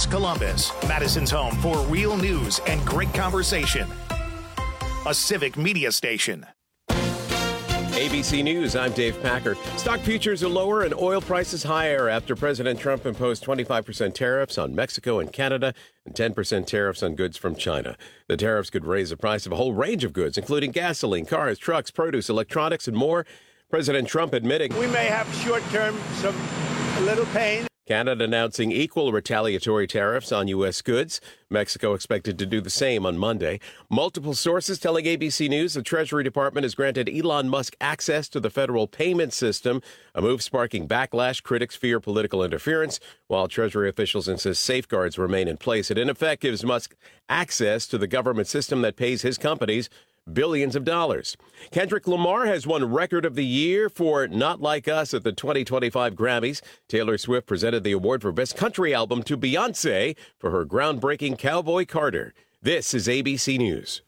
Columbus, Madison's home for real news and great conversation. A Civic Media station. ABC News, I'm Dave Packer. Stock futures are lower and oil prices higher after President Trump imposed 25% tariffs on Mexico and Canada and 10% tariffs on goods from China. The tariffs could raise the price of a whole range of goods, including gasoline, cars, trucks, produce, electronics, and more. President Trump admitting we may have short-term a little pain. Canada announcing equal retaliatory tariffs on U.S. goods. Mexico expected to do the same on Monday. Multiple sources telling ABC News the Treasury Department has granted Elon Musk access to the federal payment system, a move sparking backlash. Critics fear political interference, while Treasury officials insist safeguards remain in place. It, in effect, gives Musk access to the government system that pays his companies billions of dollars. Kendrick Lamar has won Record of the Year for Not Like Us at the 2025 Grammys. Taylor Swift presented the award for Best Country Album to Beyoncé for her groundbreaking Cowboy Carter. This is ABC News.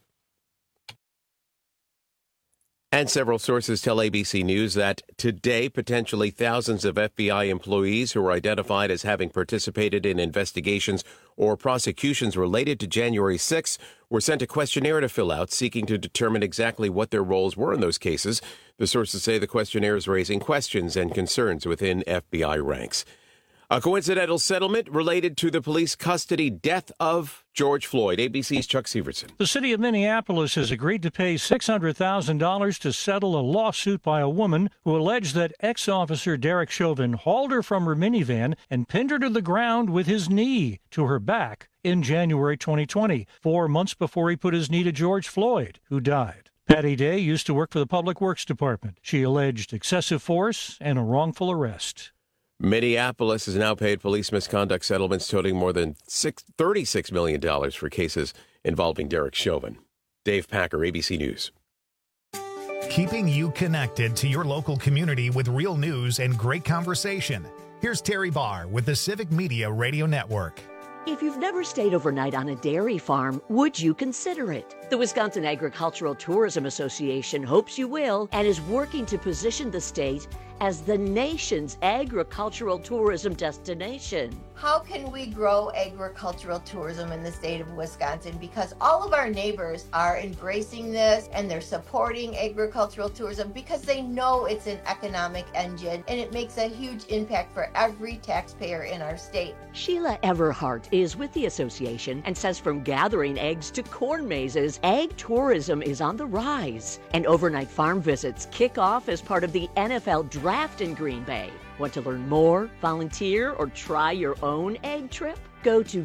And several sources tell ABC News that today, potentially thousands of FBI employees who were identified as having participated in investigations or prosecutions related to January 6th were sent a questionnaire to fill out, seeking to determine exactly what their roles were in those cases. The sources say the questionnaire is raising questions and concerns within FBI ranks. A coincidental settlement related to the police custody death of George Floyd. ABC's Chuck Severson. The city of Minneapolis has agreed to pay $600,000 to settle a lawsuit by a woman who alleged that ex-officer Derek Chauvin hauled her from her minivan and pinned her to the ground with his knee to her back in January 2020, 4 months before he put his knee to George Floyd, who died. Patty Day used to work for the Public Works Department. She alleged excessive force and a wrongful arrest. Minneapolis has now paid police misconduct settlements totaling more than $36 million for cases involving Derek Chauvin. Dave Packer, ABC News. Keeping you connected to your local community with real news and great conversation. Here's Terry Barr with the Civic Media Radio Network. If you've never stayed overnight on a dairy farm, would you consider it? The Wisconsin Agricultural Tourism Association hopes you will and is working to position the state as the nation's agricultural tourism destination. How can we grow agricultural tourism in the state of Wisconsin? Because all of our neighbors are embracing this and they're supporting agricultural tourism because they know it's an economic engine and it makes a huge impact for every taxpayer in our state. Sheila Everhart is with the association and says from gathering eggs to corn mazes, ag tourism is on the rise. And overnight farm visits kick off as part of the NFL Draft in Green Bay. Want to learn more, volunteer, or try your own egg trip? Go to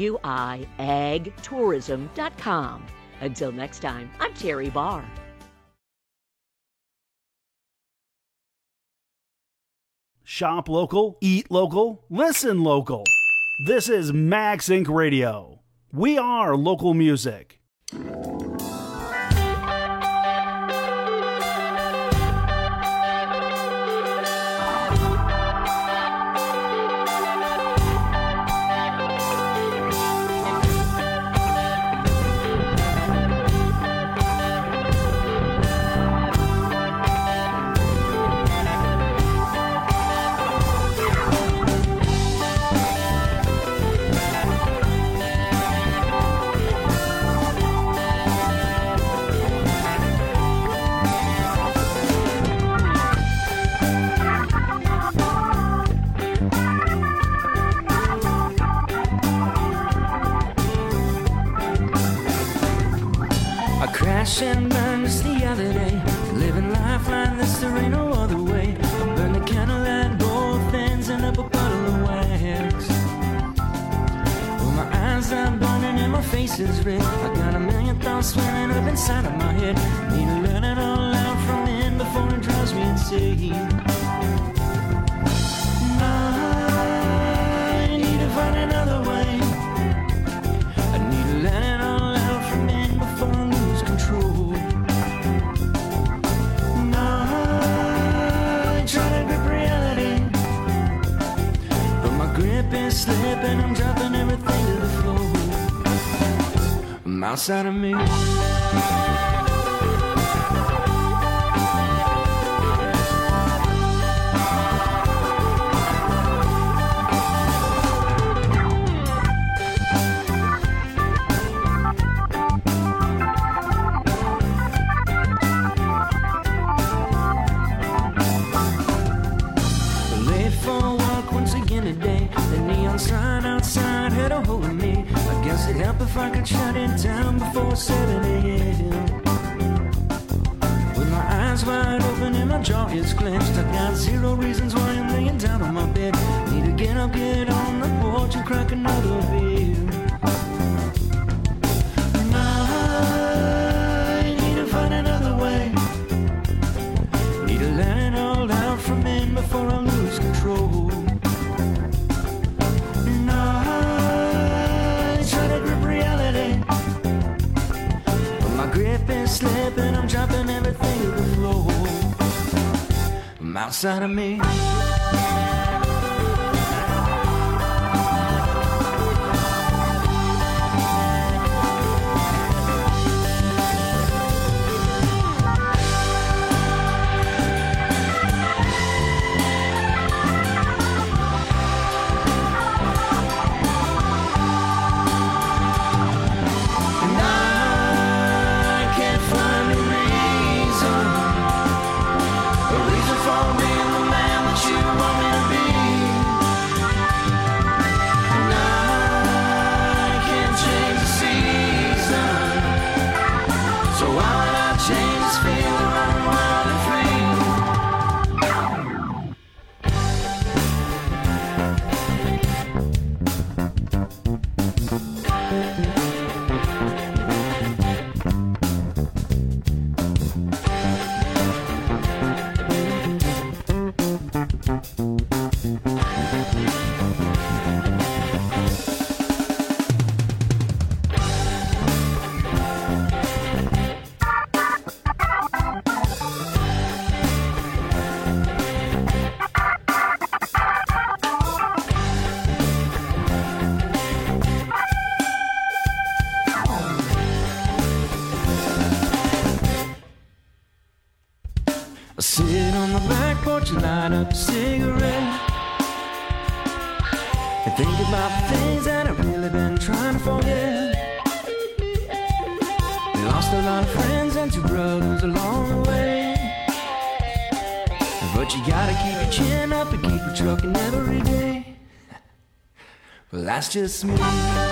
wiagtourism.com. Until next time, I'm Terry Barr. Shop local, eat local, listen local. This is Max Inc. Radio. We are local music. Crash and burn just the other day. Living life like this, there ain't no other way. Burn the candle at both ends and up a puddle of wax. Well, my eyes are burning and my face is red. I got a million thoughts swimming up inside of my head. Need to let it all out from in before it drives me insane. I need to find another way. I need to let it all out from in before I lose control. Now I try to grip reality, but my grip is slipping. I'm dropping everything to the floor. I'm outside of me. up if I could shut it down before 7 a.m. With my eyes wide open and my jaw is clenched, I got zero reasons why I'm laying down on my bed. Need to get up, get on the porch and crack another beer. I need to find another way. Need to let it all out from in before I lose control. And I try to grip reality, but my grip is slipping. I'm dropping everything to the floor. I'm outside of me. Sit on the back porch and light up a cigarette and think about the things that I've really been trying to forget. Lost a lot of friends and 2 brothers along the way, but you gotta keep your chin up and keep it trucking every day. Well, that's just me.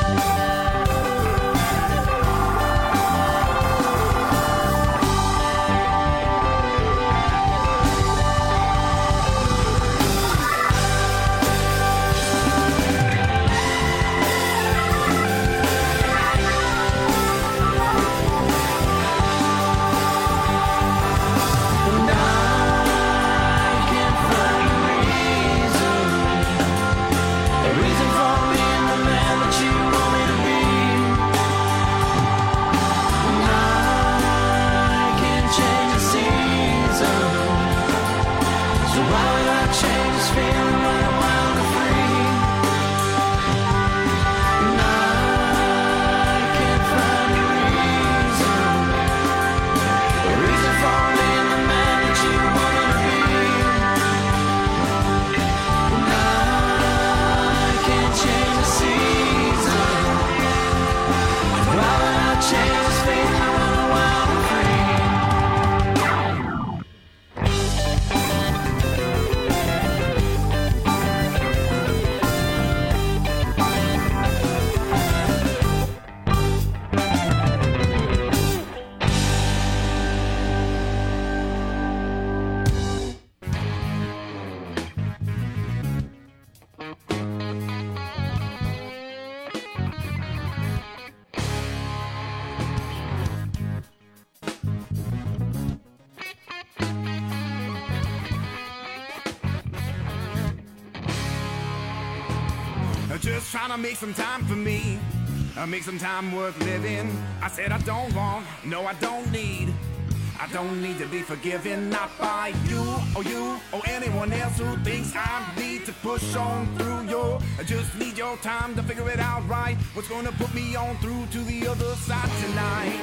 Just trying to make some time for me, make some time worth living. I said I don't want, no I don't need. I don't need to be forgiven, not by you or anyone else who thinks I need to push on through. I just need your time to figure it out right. What's gonna put me on through to the other side tonight?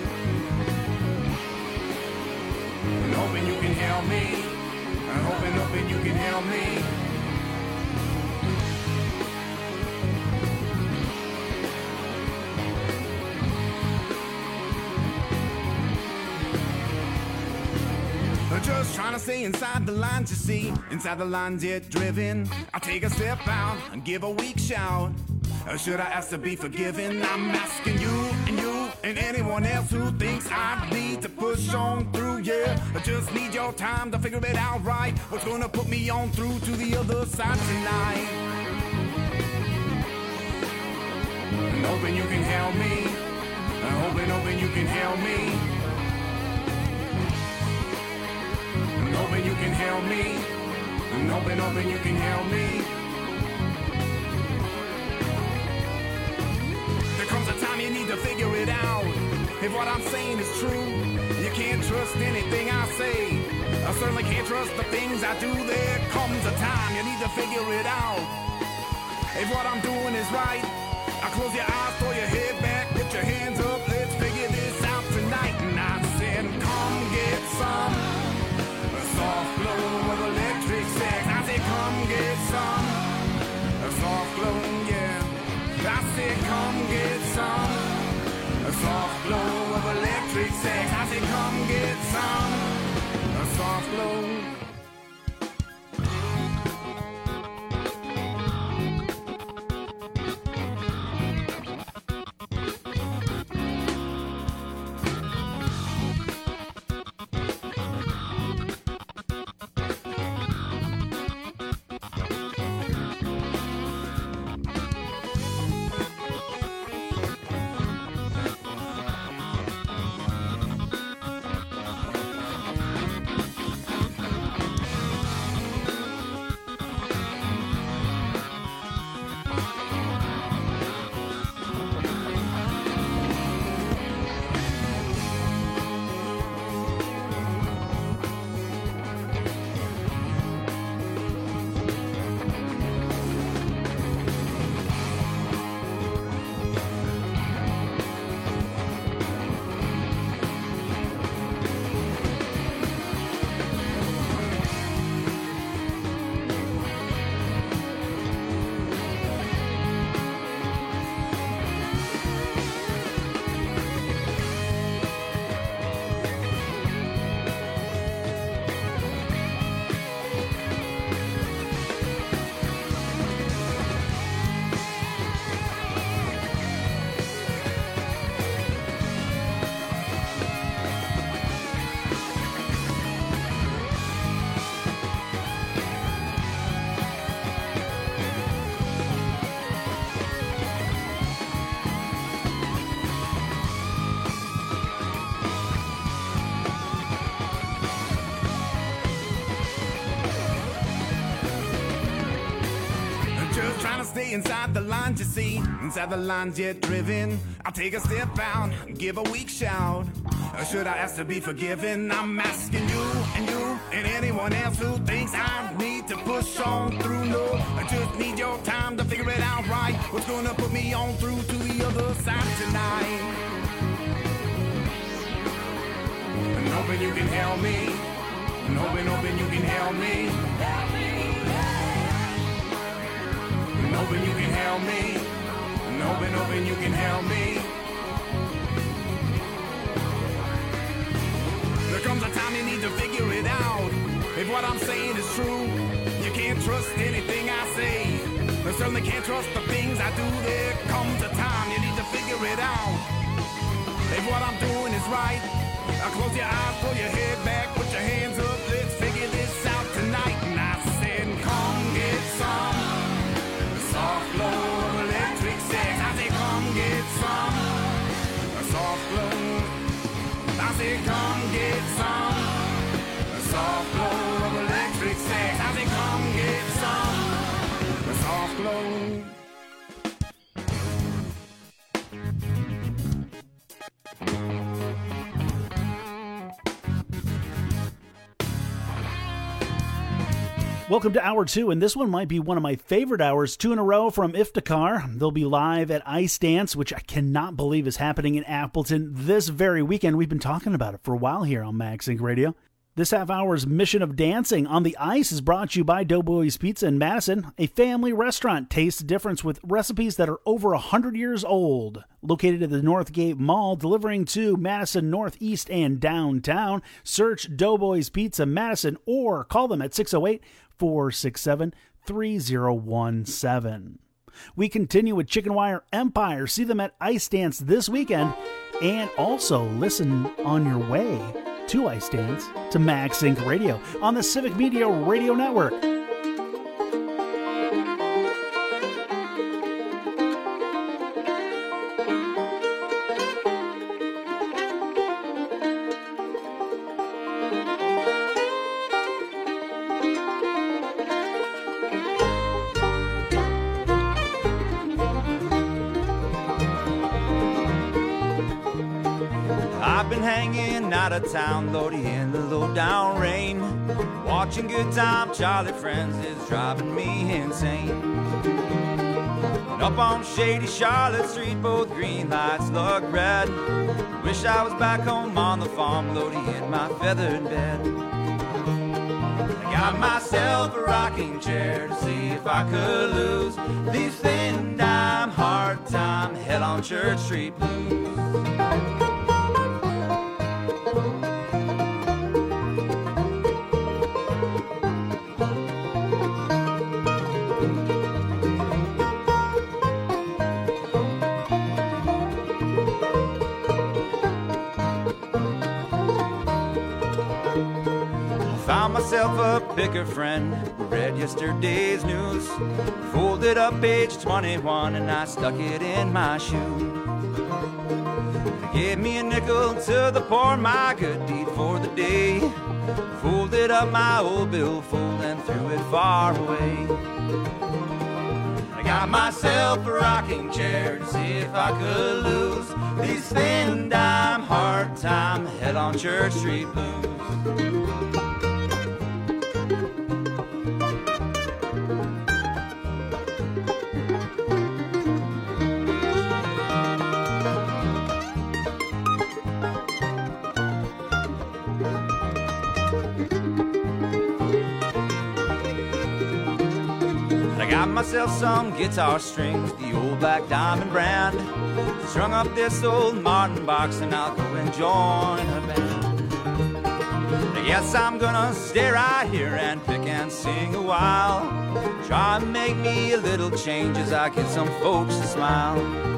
I'm hoping you can help me. I'm hoping you can help me. Just trying to stay inside the lines, you see. Inside the lines, yet driven. I take a step out and give a weak shout. Should I ask to be forgiven? I'm asking you and anyone else who thinks I need to push on through, yeah. I just need your time to figure it out right. What's gonna put me on through to the other side tonight? And hoping you can help me. Hoping you can help me. And hoping you can help me. And hoping you can help me. There comes a time you need to figure it out. If what I'm saying is true, you can't trust anything I say. I certainly can't trust the things I do. There comes a time you need to figure it out. If what I'm doing is right, I close your eyes, throw your head back, put your hands up, let's figure this out tonight. And I said, come get some soft glow of electric sex. I said, come get some soft glow, yeah. I said, come get some soft glow of electric sex. I said, come get some soft glow. Stay inside the lines, you see, inside the lines yet driven. I'll take a step out, give a weak shout. Or should I ask to be forgiven? I'm asking you and anyone else who thinks I need to push on through. No, I just need your time to figure it out right. What's gonna put me on through to the other side tonight? And hoping you can help me. And hoping you can help me. Hoping you can help me, and hoping you can help me. There comes a time you need to figure it out. If what I'm saying is true, you can't trust anything I say. I certainly can't trust the things I do. There comes a time you need to figure it out. If what I'm doing is right, I'll close your eyes, pull your head back, put your hands up, let's figure this out tonight. And I said, come get some soft glow of electric sex. I say, come get some soft glow. I say, come get some soft glow of electric sex. I say, come get some soft glow. Welcome to Hour 2, and this one might be one of my favorite hours, 2 in a row from Iftikhar. They'll be live at Ice Dance, which I cannot believe is happening in Appleton this very weekend. We've been talking about it for a while here on MagSync Radio. This half hour's Mission of Dancing on the Ice is brought to you by Doughboys Pizza in Madison, a family restaurant. Taste the difference with recipes that are over 100 years old. Located at the Northgate Mall, delivering to Madison Northeast and downtown. Search Doughboys Pizza Madison or call them at 608-467-3017. We continue with Chicken Wire Empire. See them at Ice Dance this weekend. And also listen on your way to Ice Dance to Max Inc. Radio on the Civic Media Radio Network. Out of town, Lordy, in the low down rain. Watching Good Time Charlie Friends is driving me insane. And up on shady Charlotte Street, both green lights look red. Wish I was back home on the farm, Lordy, in my feathered bed. I got myself a rocking chair to see if I could lose these thin dime, hard time, hell on Church Street blues. Found myself a picker friend who read yesterday's news. Folded up page 21 and I stuck it in my shoe. Gave me a nickel to the poor, my good deed for the day. Folded up my old billfold and threw it far away. I got myself a rocking chair to see if I could lose these thin dime, hard time, hell on Church Street blues. Got myself some guitar strings, the old Black Diamond brand. Strung up this old Martin box and I'll go and join a band. I guess I'm gonna stay right here and pick and sing a while. Try and make me a little change as I get some folks to smile.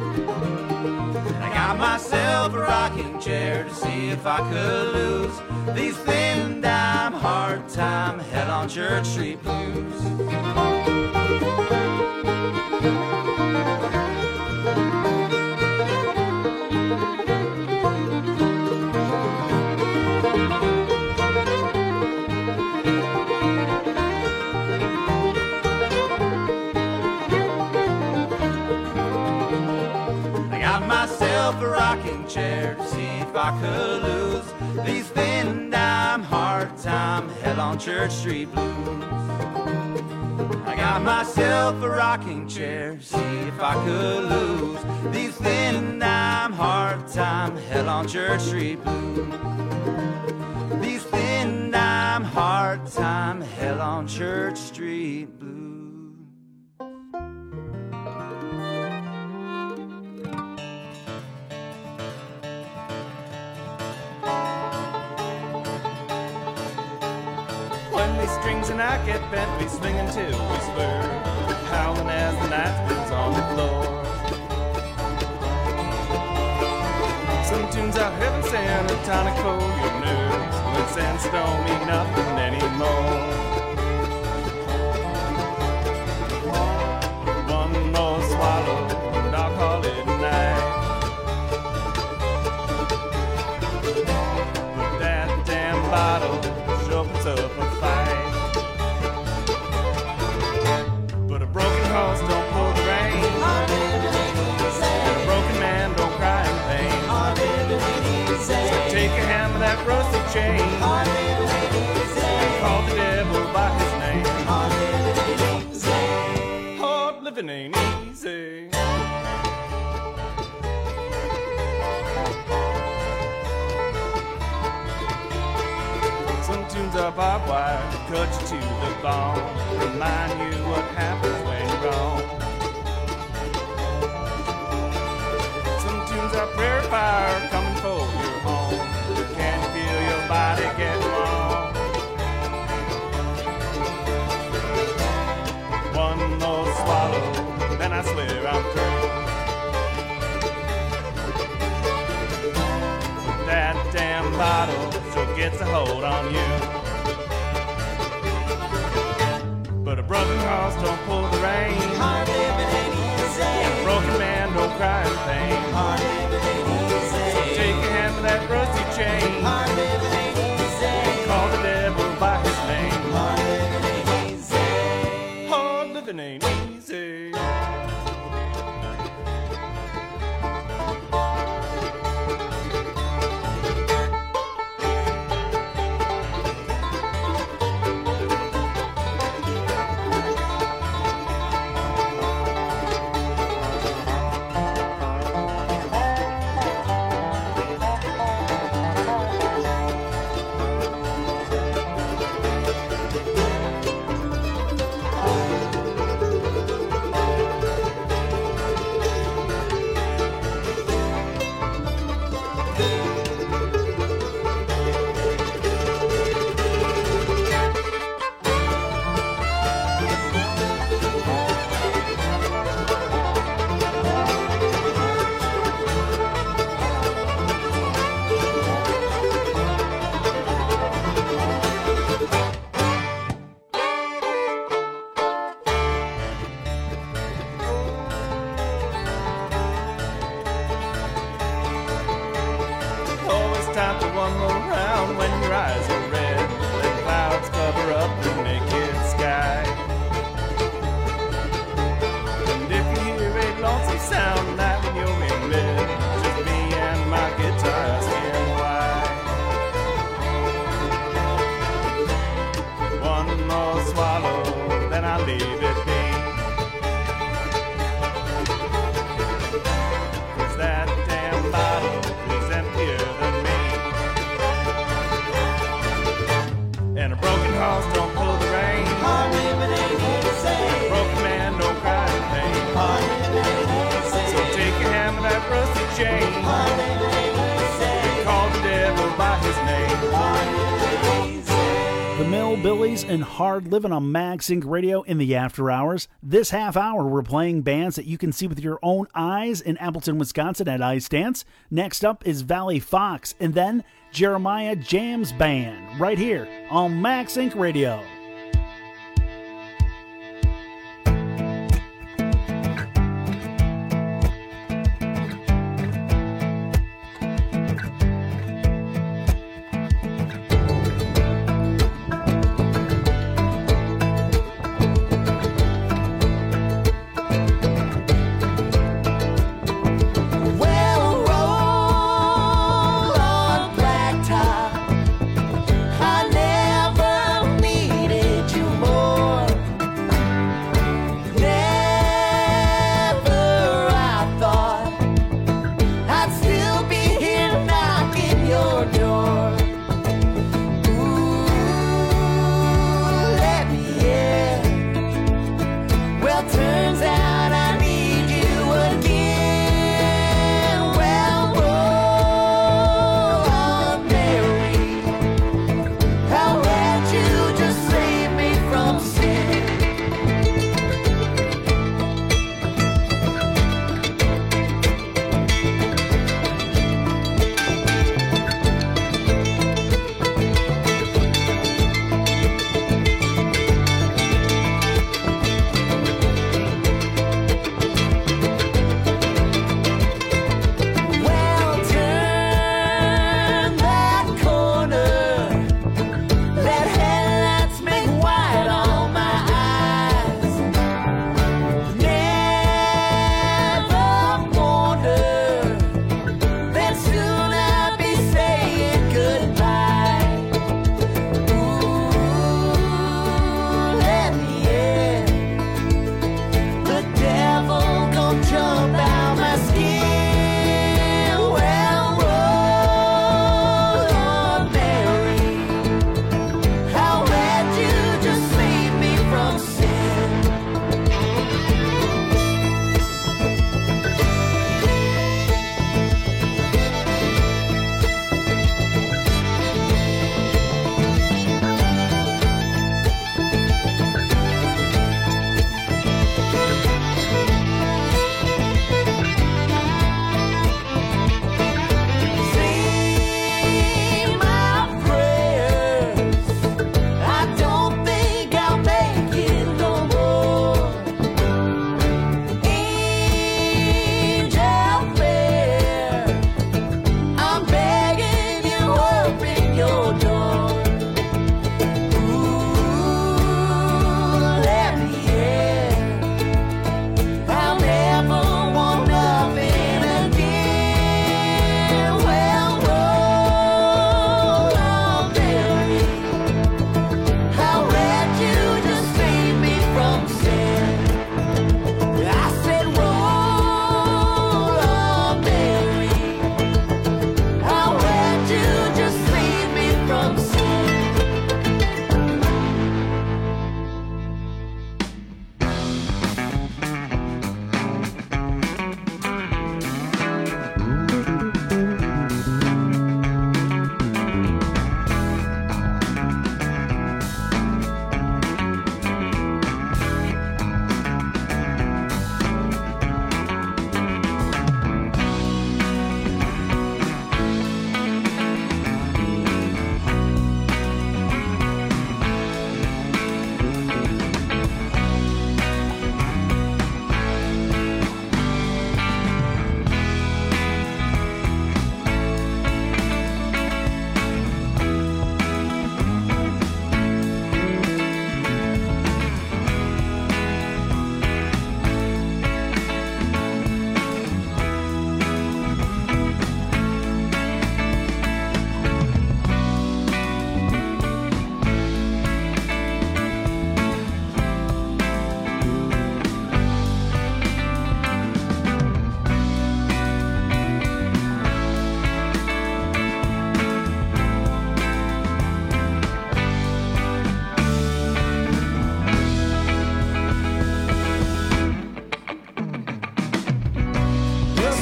I got myself a rocking chair to see if I could lose these thin dime, hard time, hell on Church Street blues. A rocking chair to see if I could lose these thin dime, hard time, hell on Church Street blues. I got myself a rocking chair to see if I could lose these thin dime, hard time, hell on Church Street blues. These thin dime, hard time, hell on Church Street blues. Strings and I get bent, we swing until we swerve, howling as the night spins on the floor. Some tunes are heaven sent, a tonic for your nerves, when sense don't mean nothing anymore. One more swallow, and I'll call it a night. But that damn bottle sure puts up a fight. Horse don't pull the rein, and a broken man don't cry in pain. So take a hand with that rusty chain and call the devil by his name. Hard living ain't easy. Some tunes are barbed wire to cut you to the bone, remind you what happens when you're gone. Some tunes are prayer fire coming for your home. Can you feel your body get warm? One more swallow, then I a hold on you. But a broken horse don't pull the rein. Hard living ain't easy. And a broken man don't cry in pain. Hard living ain't easy. So take your hand with that rusty chain. Hard living ain't easy. Call the devil by his name. Hard living ain't easy. Hard living ain't easy. Time for one more round when your eyes are red. Let clouds cover up the naked sky. And if you hear a lonesome sound night when you're in bed, just me and my guitar asking why. One more swallow, then I'll leave it be. 'Cause that damn bottle is emptier than me. And a broken horse don't pull the rein. Hard living ain't easy. A broken man don't cry in pain. Hard living ain't easy. So take your hand with that rusty chain. Hard living ain't easy. Call the devil by his name. Hard living ain't easy. The Millbillies and Hard Living on MagSync Radio in the after hours. This half hour, we're playing bands that you can see with your own eyes in Appleton, Wisconsin at Ice Dance. Next up is Valley Fox, and then Jeremiah Jams Band, right here on MagSync Radio. I never needed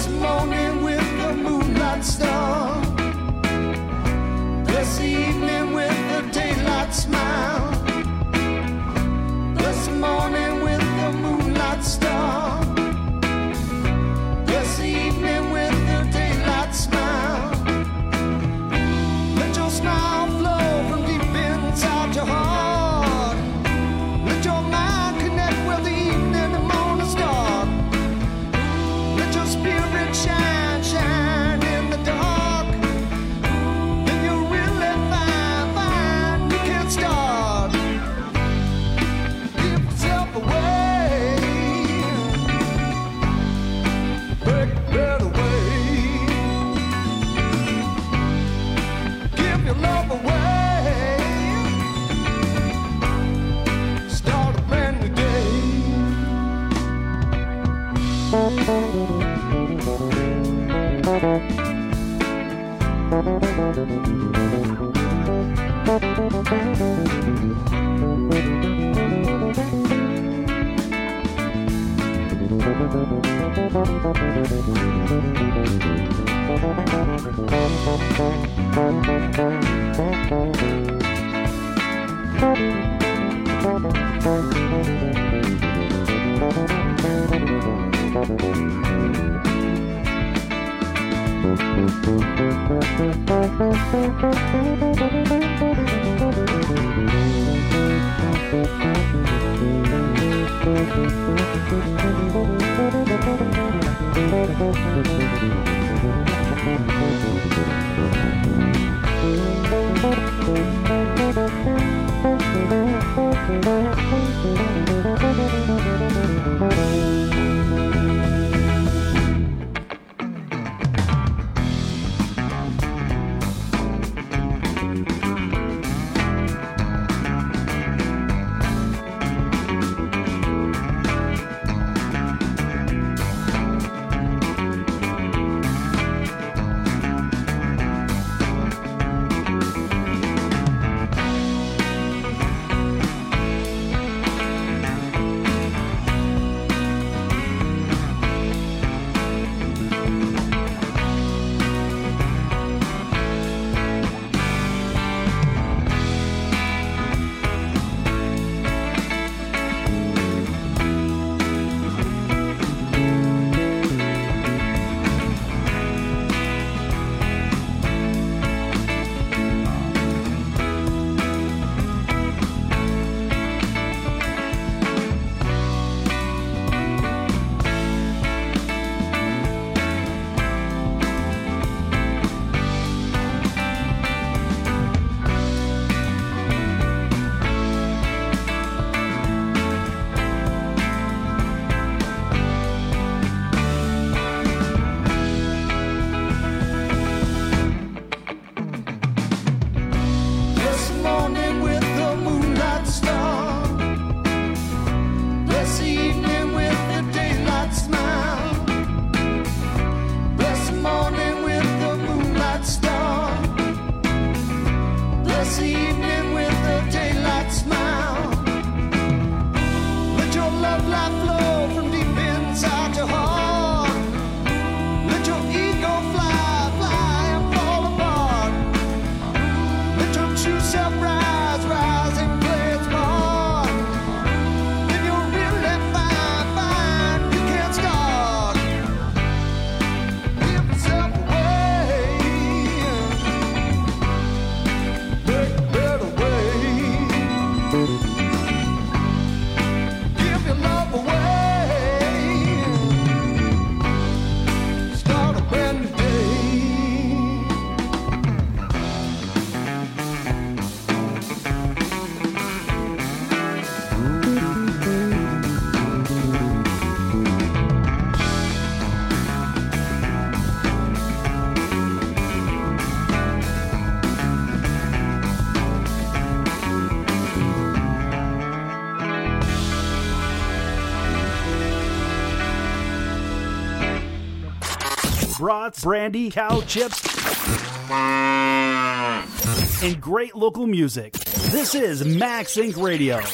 morning with the moonlight star. This evening with the daylight smile. This morning with the moonlight star. This evening with the daylight smile. Let your smile flow from deep inside your heart. Let your mind connect with the evening and morning star. Let your spirit shine, shine in the dark. If you really find you can start. Give yourself away. Break it away. Give your love away. Start a brand new day. brats, brandy, cow chips, and great local music. This is Max Inc. Radio,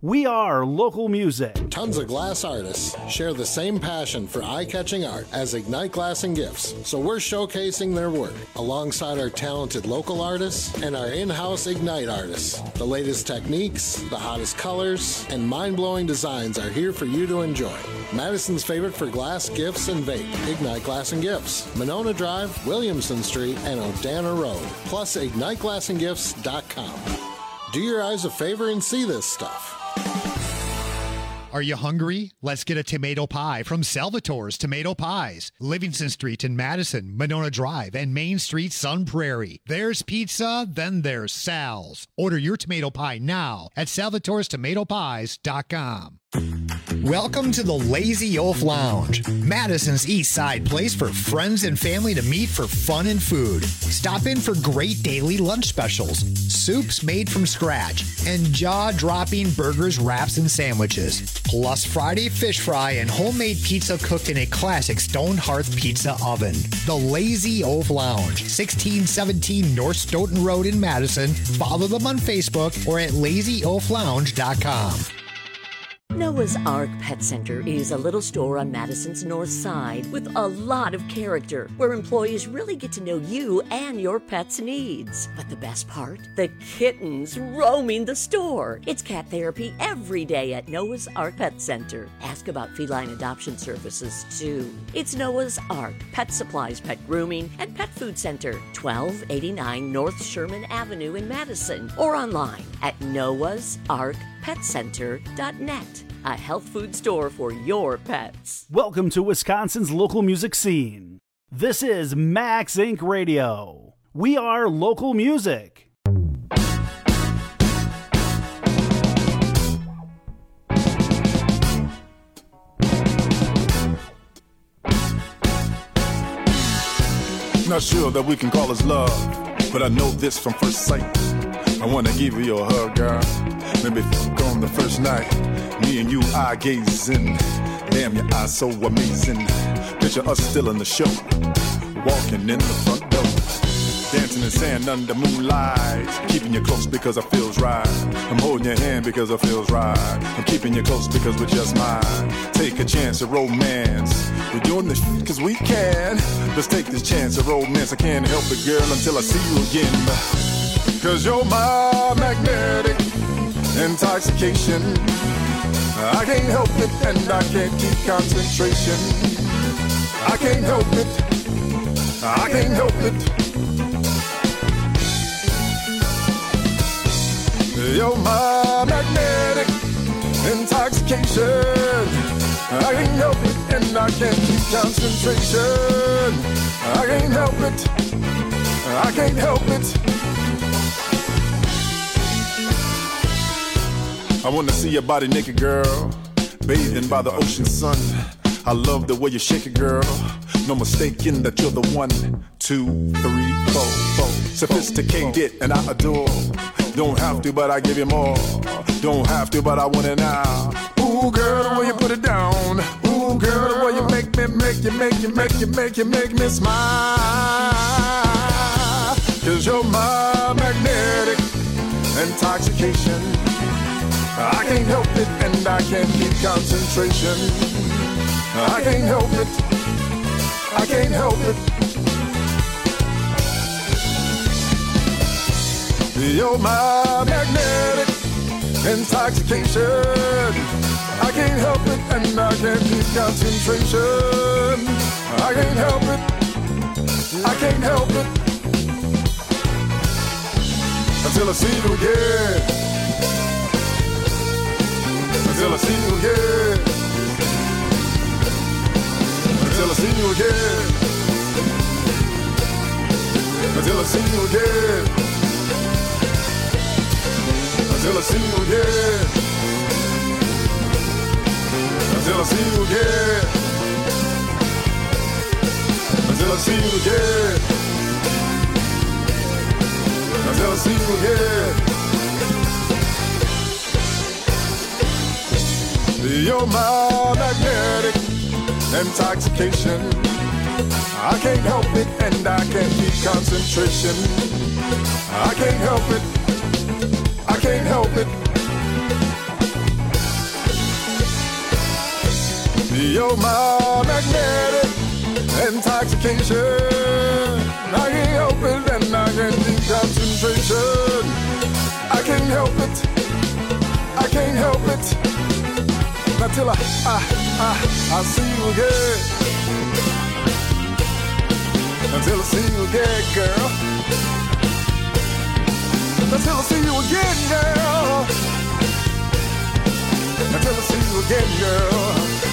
We are local music. Tons of glass artists share the same passion for eye-catching art as Ignite Glass and Gifts, so we're showcasing their work alongside our talented local artists and our in-house Ignite artists. The latest techniques, the hottest colors, and mind-blowing designs are here for you to enjoy. Madison's favorite for glass, gifts, and vape, Ignite Glass and Gifts, Monona Drive, Williamson Street, and O'Dana Road, plus IgniteGlassandGifts.com. Do your eyes a favor and see this stuff. Are you hungry? Let's get a tomato pie from Salvatore's Tomato Pies. Livingston Street in Madison, Monona Drive, and Main Street, Sun Prairie. There's pizza, then there's Sal's. Order your tomato pie now at salvatorestomatopies.com. Welcome to the Lazy Oaf Lounge, Madison's East Side place for friends and family to meet for fun and food. Stop in for great daily lunch specials, soups made from scratch, and jaw-dropping burgers, wraps, and sandwiches. Plus Friday fish fry and homemade pizza cooked in a classic stone hearth pizza oven. The Lazy Oaf Lounge, 1617 North Stoughton Road in Madison. Follow them on Facebook or at lazyoaflounge.com. Noah's Ark Pet Center is a little store on Madison's north side with a lot of character, where employees really get to know you and your pet's needs. But the best part? The kittens roaming the store. It's cat therapy every day at Noah's Ark Pet Center. Ask about feline adoption services, too. It's Noah's Ark Pet Supplies, Pet Grooming, and Pet Food Center, 1289 North Sherman Avenue in Madison, or online at noahsarkpetcenter.net. A health food store for your pets. Welcome to Wisconsin's local music scene. This is Max Inc. Radio. We are local music. Not sure that we can call this love, but I know this from first sight. I wanna give you a hug, girl. Maybe fuck on the first night. Me and you eye gazing. Damn, your eyes so amazing. Picture us still in the show, walking in the front door, dancing in sand under moonlight. Keeping you close because it feels right. I'm holding your hand because it feels right. I'm keeping you close because we're just mine. Take a chance at romance. We're doing this shit cause we can. Let's take this chance at romance. I can't help it, girl, until I see you again. Cause you're my magnetic intoxication. I can't help it and I can't keep concentration. I can't help it. I can't help it. You're my magnetic intoxication. I can't help it and I can't keep concentration. I can't help it. I can't help it. I wanna see your body naked, girl, bathing by the ocean sun. I love the way you shake it, girl. No mistaking that you're the 1, 2, 3, 4. Sophisticated and I adore. Don't have to, but I give you more. Don't have to, but I want it now. Ooh, girl, the way you put it down. Ooh, girl, the way you make me smile. Cause you're my magnetic intoxication. I can't help it and I can't keep concentration. I can't help it. I can't help it. You're my magnetic intoxication. I can't help it and I can't keep concentration. I can't help it. I can't help it. Until I see you again. Until I see you again. Until I see you again. Until I see you again. Until I see you again. Until I see you again. Until I see you again. Until I see you again. You're my magnetic intoxication. I can't help it and I can't keep concentration. I can't help it. I can't help it. You're my magnetic intoxication. I can't help it and I can't keep concentration. I can't help it. I can't help it. Not till I see you again. Until I see you again, girl. Until I see you again, girl. Until I see you again, girl.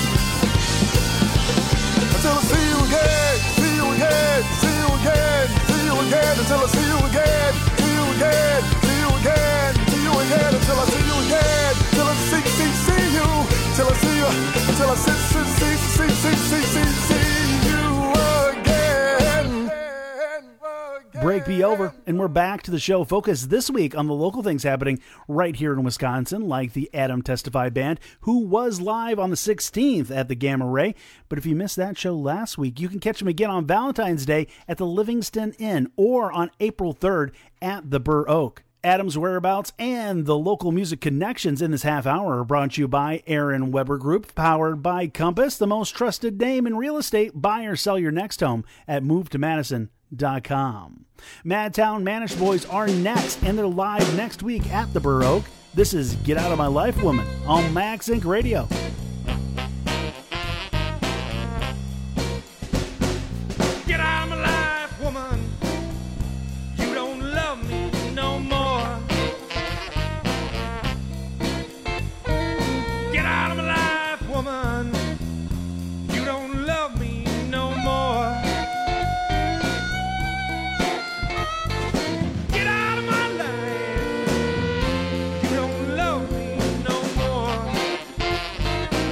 Until I see you again, see you again, see you again, see you again. Until I see you again, see you again, see you again, see you again. Until I see you again, till I see you, till I see you, until I see you again. Break be over, and we're back to the show focused this week on the local things happening right here in Wisconsin, like the Adam Testify Band, who was live on the 16th at the Gamma Ray. But if you missed that show last week, you can catch them again on Valentine's Day at the Livingston Inn or on April 3rd at the Burr Oak. Adam's whereabouts and the local music connections in this half hour are brought to you by Aaron Weber Group, powered by Compass, the most trusted name in real estate. Buy or sell your next home at MoveToMadison.com. Madtown Manish Boys are next, and they're live next week at the Burr Oak. This is Get Out of My Life Woman on Max Inc. Radio. Get out of my life, woman. You don't love me no more. Get out of my life, woman. You don't love me no more. Get out of my life. You don't love me no more.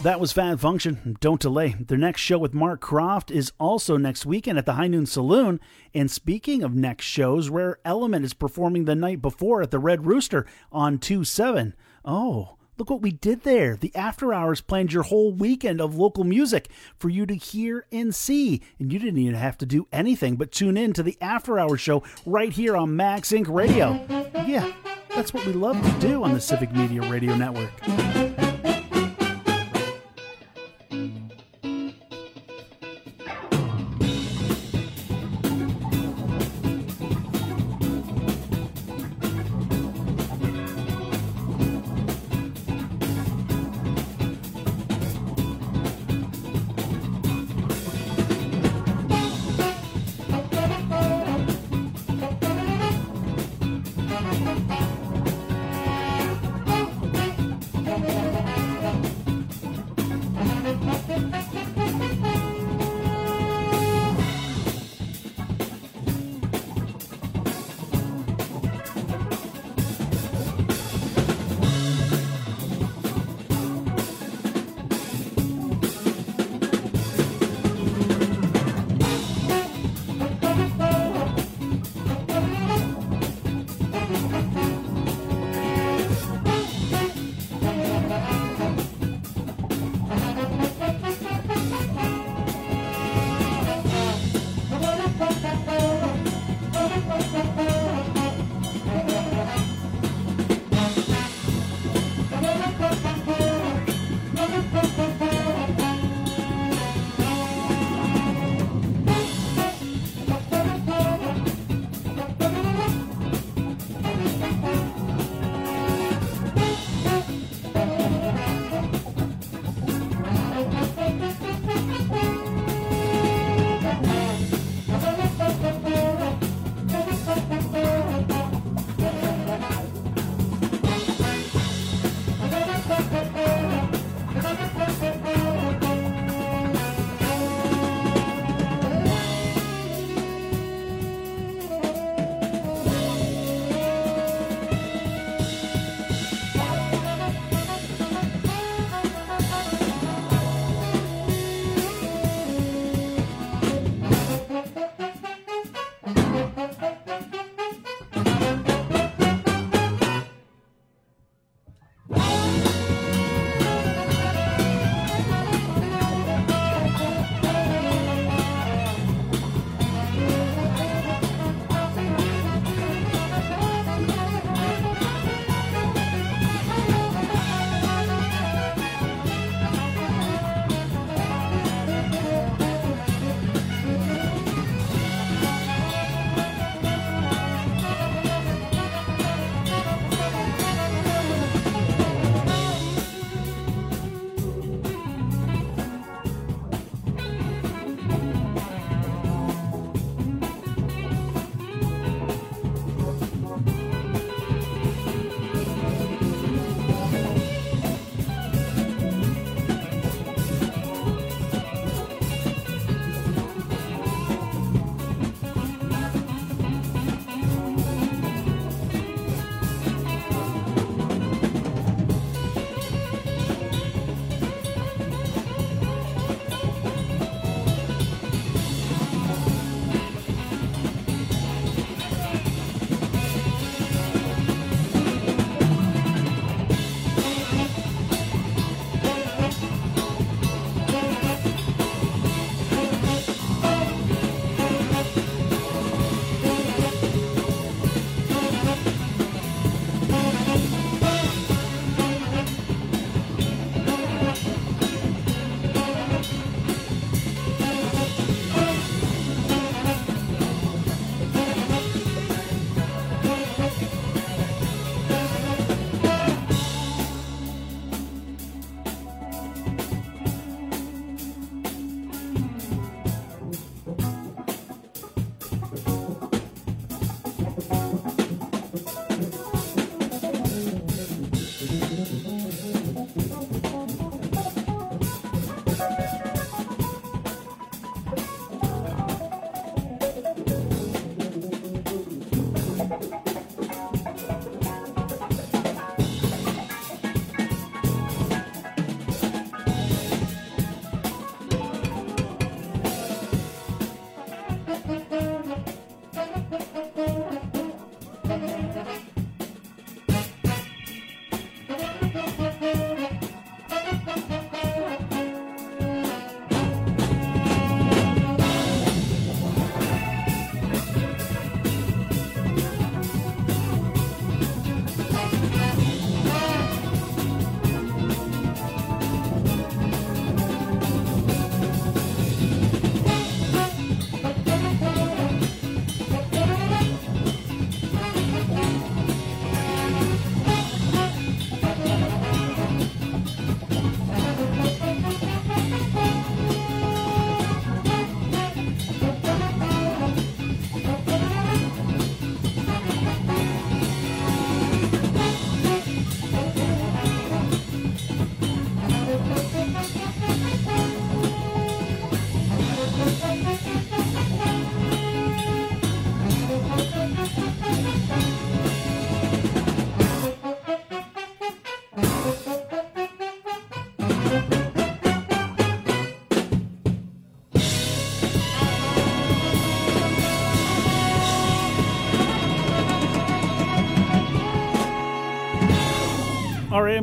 That was Fat Function. Don't delay. Their next show with Mark Croft is also next weekend at the High Noon Saloon. And speaking of next shows, Rare Element is performing the night before at the Red Rooster on 2/7. Oh, look what we did there. The After Hours planned your whole weekend of local music for you to hear and see. And you didn't even have to do anything but tune in to the After Hours show right here on Max Inc. Radio. Yeah, that's what we love to do on the Civic Media Radio Network.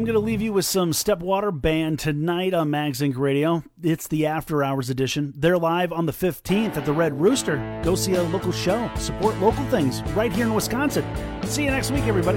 I'm going to leave you with some Stepwater Band tonight on Mags Inc. Radio. It's the After Hours edition. They're live on the 15th at the Red Rooster. Go see a local show. Support local things right here in Wisconsin. See you next week, everybody.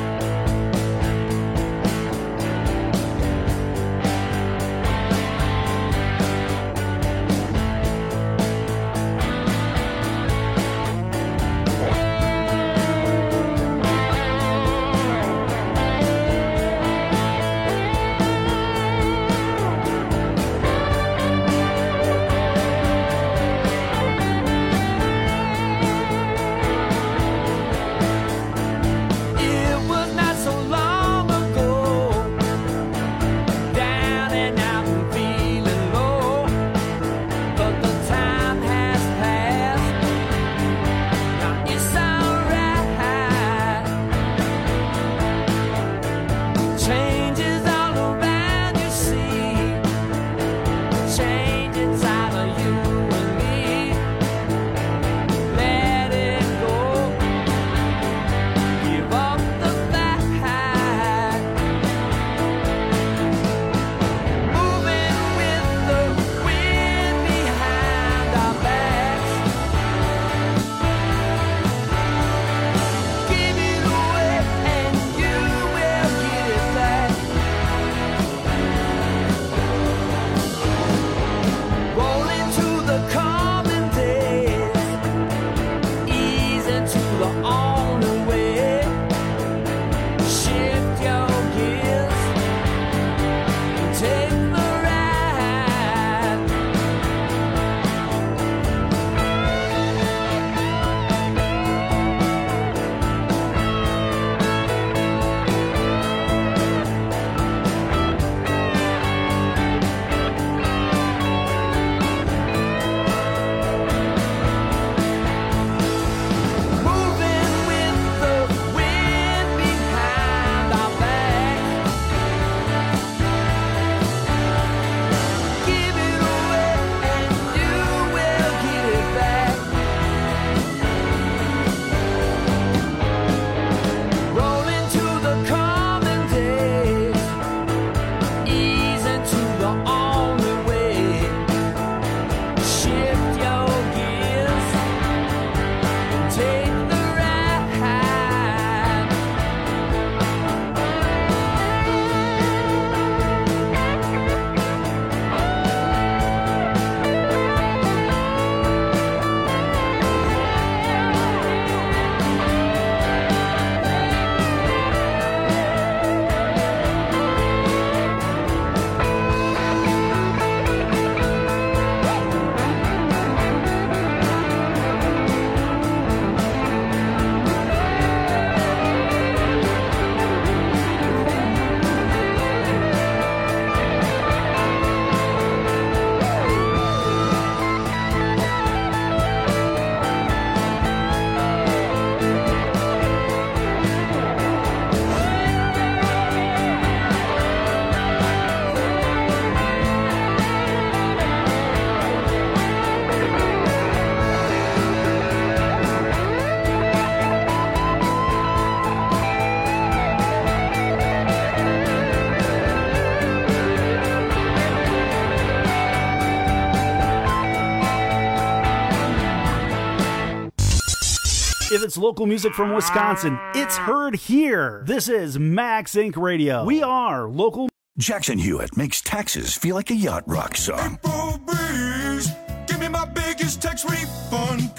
If it's local music from Wisconsin, it's heard here. This is Max Inc. Radio. We are local. Jackson Hewitt makes taxes feel like a yacht rock song. April breeze, give me my biggest tax refund,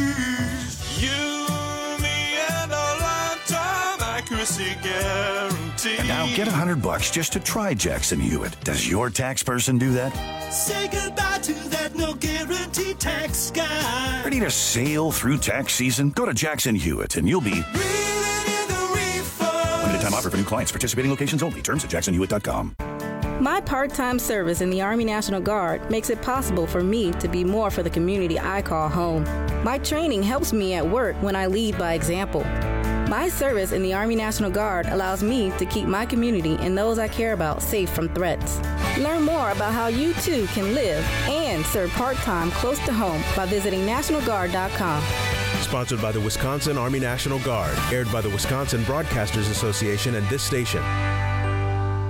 please. You, me, and a lifetime accuracy guarantee. And now get $100 just to try Jackson Hewitt. Does your tax person do that? Say goodbye to that no guarantee tax guy. Ready to sail through tax season? Go to Jackson Hewitt and you'll be reeling in the refund. Limited time offer for new clients. Participating locations only. Terms at jacksonhewitt.com. My part-time service in the Army National Guard makes it possible for me to be more for the community I call home. My training helps me at work when I lead by example. My service in the Army National Guard allows me to keep my community and those I care about safe from threats. Learn more about how you too can live and serve part-time close to home by visiting NationalGuard.com. Sponsored by the Wisconsin Army National Guard, aired by the Wisconsin Broadcasters Association and this station.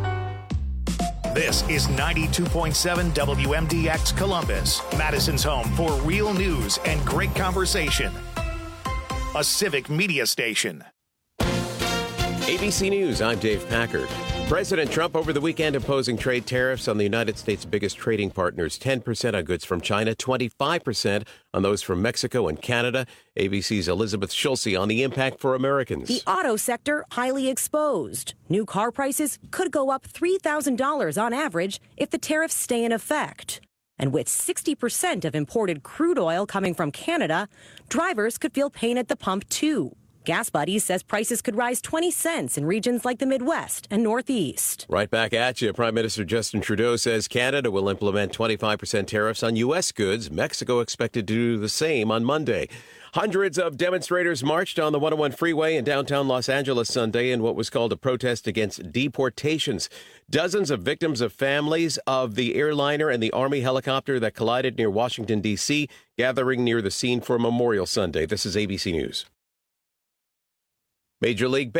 This is 92.7 WMDX Columbus, Madison's home for real news and great conversation. A civic media station. ABC News, I'm Dave Packard. President Trump over the weekend imposing trade tariffs on the United States' biggest trading partners, 10% on goods from China, 25% on those from Mexico and Canada. ABC's Elizabeth Schulze on the impact for Americans. The auto sector highly exposed. New car prices could go up $3,000 on average if the tariffs stay in effect. And with 60% of imported crude oil coming from Canada, drivers could feel pain at the pump too. Gas Buddies says prices could rise 20 cents in regions like the Midwest and Northeast. Right back at you. Prime Minister Justin Trudeau says Canada will implement 25% tariffs on U.S. goods. Mexico expected to do the same on Monday. Hundreds of demonstrators marched on the 101 freeway in downtown Los Angeles Sunday in what was called a protest against deportations. Dozens of victims of families of the airliner and the Army helicopter that collided near Washington, D.C., gathering near the scene for Memorial Sunday. This is ABC News. Major League